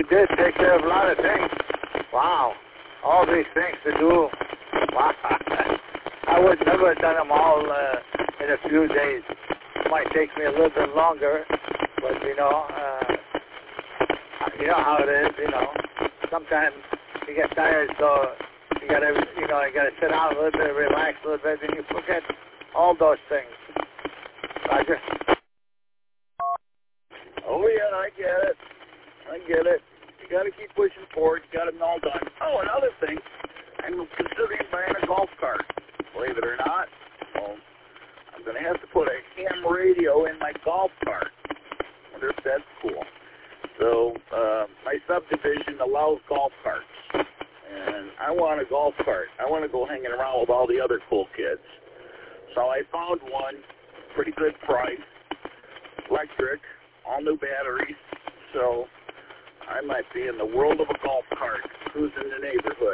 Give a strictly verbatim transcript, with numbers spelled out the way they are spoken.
did take care of a lot of things. Wow. All these things to do. Wow. I would never have done them all uh, in a few days. It might take me a little bit longer, but, you know, uh, you know how it is, you know. Sometimes you get tired, so you gotta, you know, you gotta sit down a little bit, relax a little bit, and you forget all those things. Roger? Oh, yeah, I get it. I get it. You got to keep pushing forward. You got it all done. Oh, another thing, I'm considering buying a golf cart. Believe it or not, well, I'm going to have to put a ham radio in my golf cart. I wonder if that's cool. So uh, my subdivision allows golf carts, and I want a golf cart. I want to go hanging around with all the other cool kids. So I found one, pretty good price, electric, all new batteries. So I might be in the world of a golf cart, cruising the neighborhood.